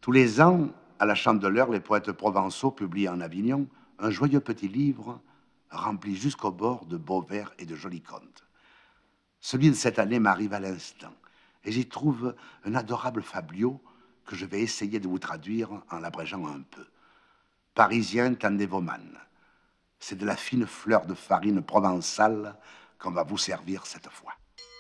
Tous les ans, à la Chandeleur, les poètes provençaux publient en Avignon un joyeux petit livre rempli jusqu'au bord de beaux vers et de jolis contes. Celui de cette année m'arrive à l'instant, et j'y trouve un adorable fabliau que je vais essayer de vous traduire en l'abrégeant un peu. Parisien, tendez vos mannes. C'est de la fine fleur de farine provençale qu'on va vous servir cette fois.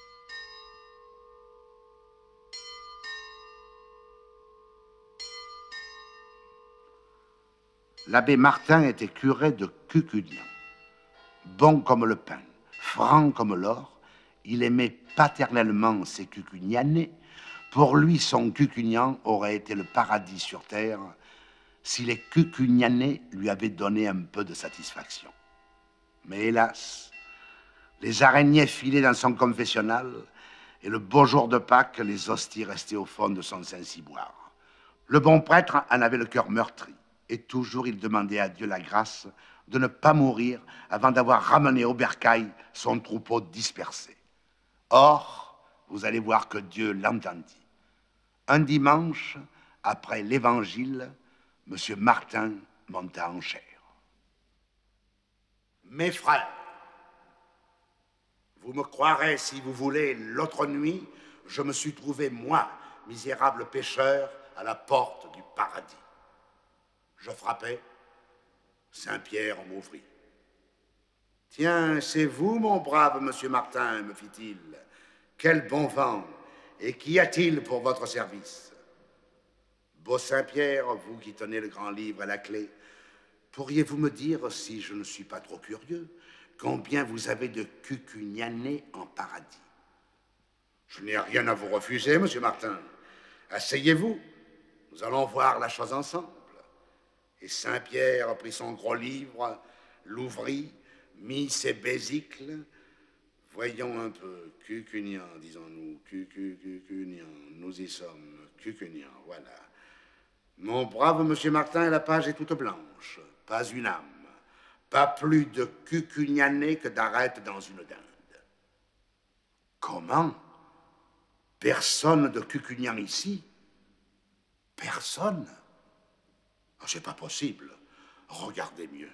L'abbé Martin était curé de Cucugnan. Bon comme le pain, franc comme l'or, il aimait paternellement ses Cucugnanais. Pour lui, son Cucugnan aurait été le paradis sur terre si les Cucugnanais lui avaient donné un peu de satisfaction. Mais hélas, les araignées filaient dans son confessionnal et le beau jour de Pâques, les hosties restaient au fond de son Saint-Ciboire. Le bon prêtre en avait le cœur meurtri et toujours il demandait à Dieu la grâce de ne pas mourir avant d'avoir ramené au bercail son troupeau dispersé. Or, vous allez voir que Dieu l'entendit. Un dimanche, après l'évangile, M. Martin monta en chair. Mes frères, vous me croirez si vous voulez, l'autre nuit, je me suis trouvé, moi, misérable pécheur, à la porte du paradis. Je frappais, Saint-Pierre m'ouvrit. Tiens, c'est vous, mon brave monsieur Martin, me fit-il. Quel bon vent, et qu'y a-t-il pour votre service? Beau Saint-Pierre, vous qui tenez le grand livre à la clé, pourriez-vous me dire, si je ne suis pas trop curieux, combien vous avez de Cucugnanais en paradis? Je n'ai rien à vous refuser, monsieur Martin. Asseyez-vous, nous allons voir la chose ensemble. Et Saint-Pierre prit son gros livre, l'ouvrit, mit ses bésicles. Voyons un peu, Cucugnan, disons-nous, Cucugnan, nous y sommes, Cucugnan, voilà. Mon brave monsieur Martin, la page est toute blanche, pas une âme, pas plus de Cucugnanais que d'arêtes dans une dinde. Comment? Personne de Cucugnan ici? Personne? Oh, c'est pas possible. Regardez mieux.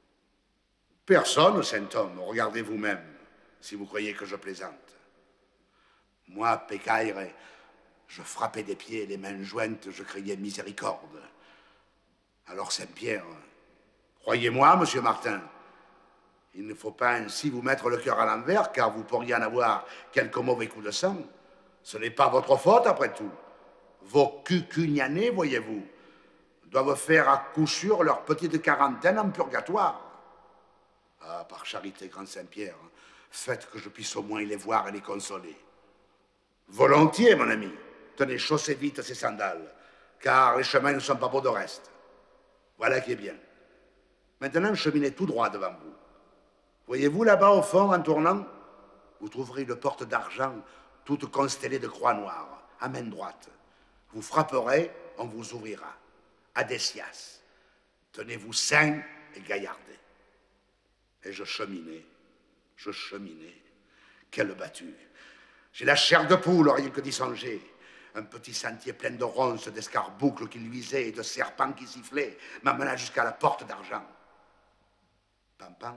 Personne, saint homme, regardez vous-même, si vous croyez que je plaisante. Moi, Pécaïre, je frappais des pieds, les mains jointes, je criais miséricorde. Alors Saint-Pierre, croyez-moi, monsieur Martin, il ne faut pas ainsi vous mettre le cœur à l'envers, car vous pourriez en avoir quelques mauvais coups de sang. Ce n'est pas votre faute, après tout. Vos Cucugnanais, voyez-vous, doivent faire à coup sûr leur petite quarantaine en purgatoire. Ah, par charité, grand Saint-Pierre, faites que je puisse au moins les voir et les consoler. Volontiers, mon ami. Tenez, chaussez vite ces sandales, car les chemins ne sont pas beaux de reste. Voilà qui est bien. Maintenant, cheminez tout droit devant vous. Voyez-vous là-bas au fond, en tournant, vous trouverez une porte d'argent toute constellée de croix noires, à main droite. Vous frapperez, on vous ouvrira. Adessias. Tenez-vous sains et gaillardés. Et je cheminais. Quelle battue. J'ai la chair de poule, rien que d'y songer. Un petit sentier plein de ronces, d'escarboucles qui luisaient et de serpents qui sifflaient m'amena jusqu'à la porte d'argent. Pam-pam,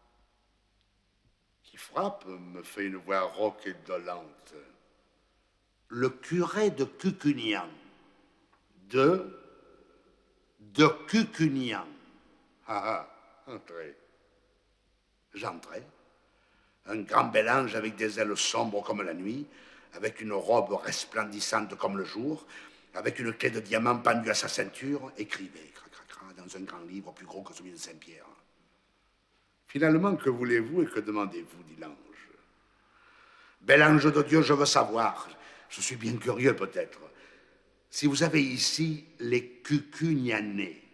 qui frappe, me fait une voix rauque et dolente. Le curé de Cucugnan. De Cucugnan. Ah, entrez. J'entrai. Un grand bel ange avec des ailes sombres comme la nuit, avec une robe resplendissante comme le jour, avec une clé de diamant pendue à sa ceinture, écrivait, dans un grand livre plus gros que celui de Saint-Pierre. Finalement, que voulez-vous et que demandez-vous, dit l'ange. Bel ange de Dieu, je veux savoir, je suis bien curieux peut-être, si vous avez ici les Cucugnanais.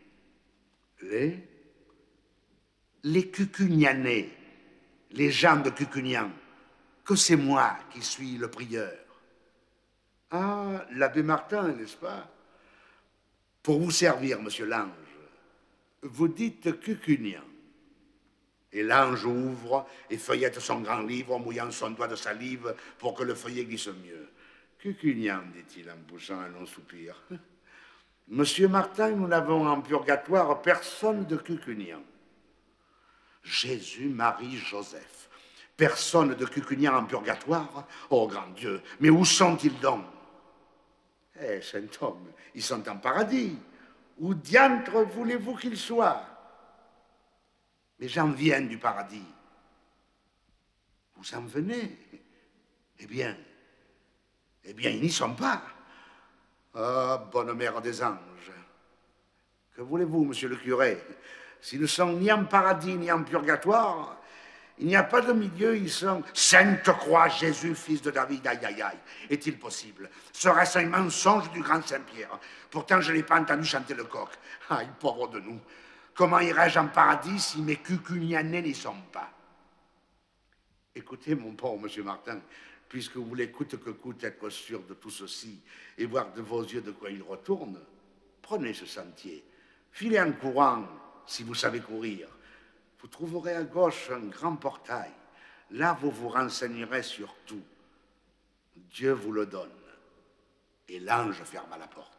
Les Cucugnanais, les gens de Cucugnan, que c'est moi qui suis le prieur. Ah, l'abbé Martin, n'est-ce pas? Pour vous servir, monsieur l'ange, vous dites Cucugnan. Et l'ange ouvre et feuillette son grand livre en mouillant son doigt de salive pour que le feuillet glisse mieux. Cucugnan, dit-il en poussant un long soupir. Monsieur Martin, nous n'avons en purgatoire personne de cucugnan. Jésus, Marie, Joseph. Personne de cucugnan en purgatoire? Oh, grand Dieu, mais où sont-ils donc? Eh, saint homme, ils sont en paradis. Où diantre voulez-vous qu'ils soient? Mais j'en viens du paradis. Vous en venez? Eh bien, ils n'y sont pas. Ah, bonne mère des anges. Que voulez-vous, monsieur le curé? S'ils ne sont ni en paradis ni en purgatoire, il n'y a pas de milieu, ils sont... Sainte Croix, Jésus, fils de David, aïe, aïe, aïe. Est-il possible? Serait-ce un mensonge du grand Saint-Pierre? Pourtant, je n'ai pas entendu chanter le coq. Aïe, pauvre de nous. Comment irais-je en paradis si mes cucugnanais n'y sont pas? Écoutez, mon pauvre monsieur Martin, puisque vous voulez coûte que coûte être sûr de tout ceci et voir de vos yeux de quoi il retourne, prenez ce sentier. Filez en courant, si vous savez courir. Vous trouverez à gauche un grand portail. Là, vous vous renseignerez sur tout. Dieu vous le donne. Et l'ange ferma la porte.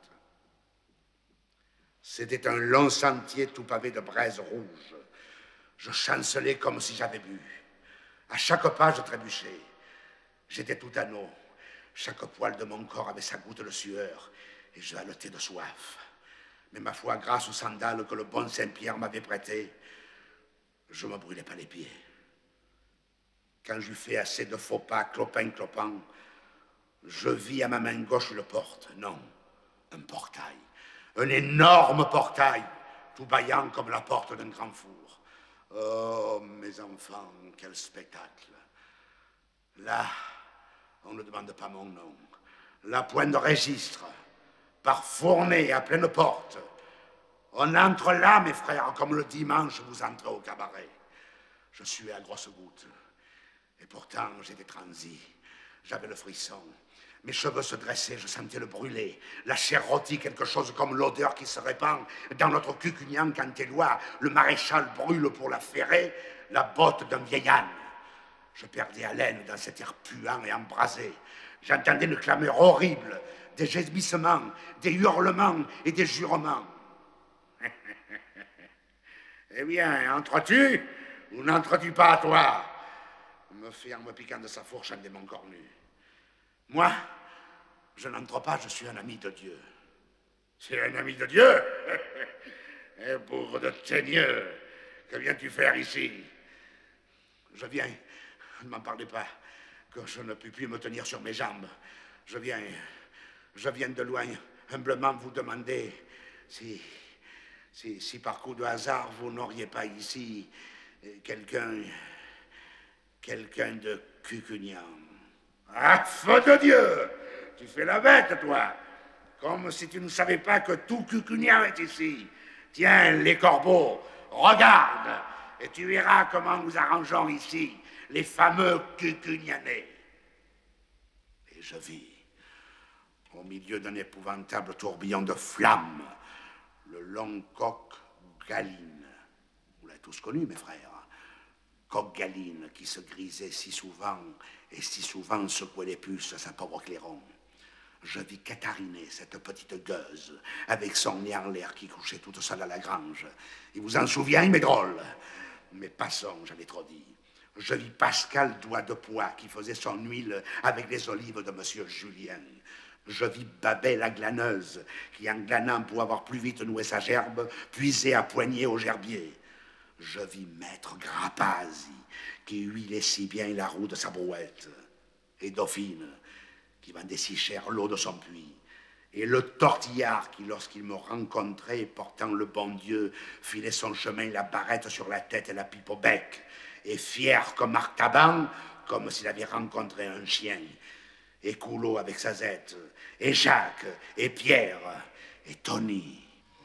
C'était un long sentier tout pavé de braises rouges. Je chancelais comme si j'avais bu. À chaque pas, je trébuchais. J'étais tout anneau. Chaque poil de mon corps avait sa goutte de sueur. Et je haletais de soif. Mais ma foi, grâce aux sandales que le bon Saint-Pierre m'avait prêtées, je ne me brûlais pas les pieds. Quand j'eus fait assez de faux pas, clopin-clopant, je vis à ma main gauche une porte. Non, un portail. Un énorme portail, tout bâillant comme la porte d'un grand four. Oh, mes enfants, quel spectacle. Là, on ne demande pas mon nom. Là, point de registre. Par fournée à pleine porte. On entre là, mes frères, comme le dimanche, vous entrez au cabaret. Je suais à grosses gouttes. Et pourtant, j'étais transi. J'avais le frisson. Mes cheveux se dressaient, je sentais le brûler. La chair rôtie, quelque chose comme l'odeur qui se répand dans notre cucugnan quand Éloi, le maréchal, brûle pour la ferrer la botte d'un vieil âne. Je perdais haleine dans cet air puant et embrasé. J'entendais une clameur horrible, des gémissements, des hurlements et des jurements. Eh bien, entres-tu ou n'entres-tu pas à toi? Me fait en me piquant de sa fourche un démon cornu. Moi, je n'entre pas, je suis un ami de Dieu. C'est un ami de Dieu? Eh, bourre de teigneux, que viens-tu faire ici? Je viens, ne m'en parlez pas, que je ne puis plus me tenir sur mes jambes. Je viens de loin, humblement vous demander si par coup de hasard vous n'auriez pas ici quelqu'un de cucugnan. Ah, feu de Dieu! Tu fais la bête, toi! Comme si tu ne savais pas que tout cucugnan est ici. Tiens, les corbeaux, regarde, et tu verras comment nous arrangeons ici les fameux cucugnanais. Et je vis, au milieu d'un épouvantable tourbillon de flammes, le long coq Galine. Vous l'avez tous connu, mes frères. Coq Galine qui se grisait si souvent et si souvent secouait les puces à sa pauvre clairon. Je vis Cathariner, cette petite gueuse, avec son nez en l'air qui couchait toute seule à la grange. Il vous en souvient, mes drôles? Mais passons, j'avais trop dit. Je vis Pascal Doigt de Poix qui faisait son huile avec les olives de monsieur Julien. Je vis Babel la glaneuse qui, en glanant pour avoir plus vite noué sa gerbe, puisait à poignée au gerbier. Je vis maître Grapasi qui huilait si bien la roue de sa brouette. Et Dauphine qui vendait si cher l'eau de son puits. Et le tortillard qui, lorsqu'il me rencontrait, portant le bon Dieu, filait son chemin, la barrette sur la tête et la pipe au bec. Et fier comme Artaban, comme s'il avait rencontré un chien. Et Coulot avec sa zette, et Jacques, et Pierre, et Tony.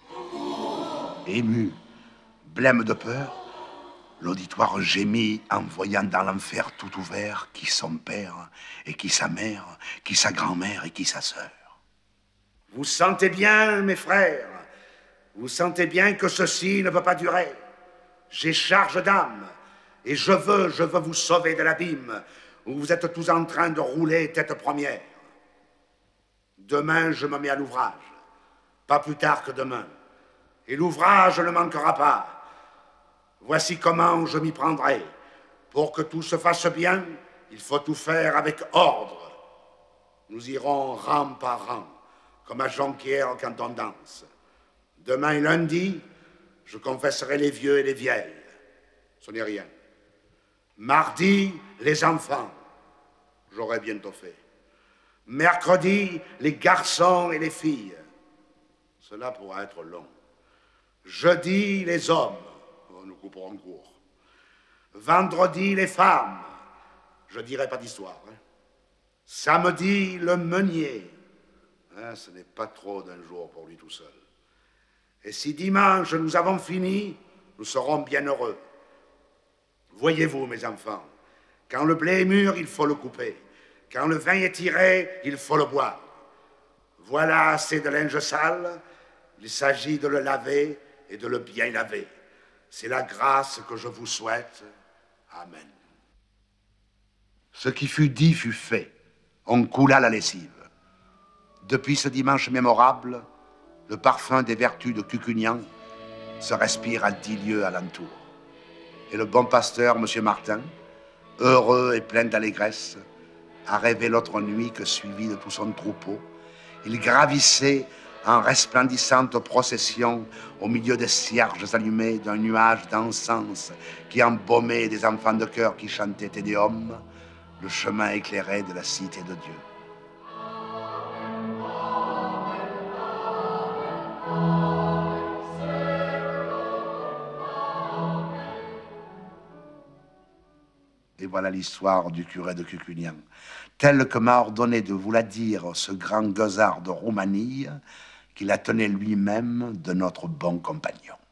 Ému, blême de peur, l'auditoire gémit en voyant dans l'enfer tout ouvert qui son père, et qui sa mère, qui sa grand-mère, et qui sa sœur. Vous sentez bien, mes frères, vous sentez bien que ceci ne peut pas durer. J'ai charge d'âme, et je veux vous sauver de l'abîme où vous êtes tous en train de rouler tête première. Demain, je me mets à l'ouvrage. pas plus tard que demain. Et l'ouvrage ne manquera pas. Voici comment je m'y prendrai. Pour que tout se fasse bien, il faut tout faire avec ordre. Nous irons rang par rang, comme à Jonquière quand on danse. Demain lundi, je confesserai les vieux et les vieilles. Ce n'est rien. Mardi, les enfants. J'aurai bientôt fait. Mercredi, les garçons et les filles. Cela pourra être long. Jeudi, les hommes. Nous couperons court. Vendredi, les femmes. Je dirai pas d'histoire. Samedi, le meunier. Ce n'est pas trop d'un jour pour lui tout seul. Et si dimanche nous avons fini, nous serons bien heureux. Voyez-vous, mes enfants, quand le blé est mûr, il faut le couper. Quand le vin est tiré, il faut le boire. Voilà assez de linge sale. Il s'agit de le laver et de le bien laver. C'est la grâce que je vous souhaite. Amen. Ce qui fut dit fut fait. On coula la lessive. Depuis ce dimanche mémorable, le parfum des vertus de Cucugnan se respire à 10 lieues alentour. Et le bon pasteur, M. Martin, heureux et plein d'allégresse, a rêvé l'autre nuit que, suivi de tout son troupeau, il gravissait en resplendissante procession au milieu des cierges allumés d'un nuage d'encens qui embaumait des enfants de chœur qui chantaient Te Deum, le chemin éclairé de la cité de Dieu. Et voilà l'histoire du curé de Cucugnan, telle que m'a ordonné de vous la dire ce grand gueusard de Roumanie, qui la tenait lui-même de notre bon compagnon.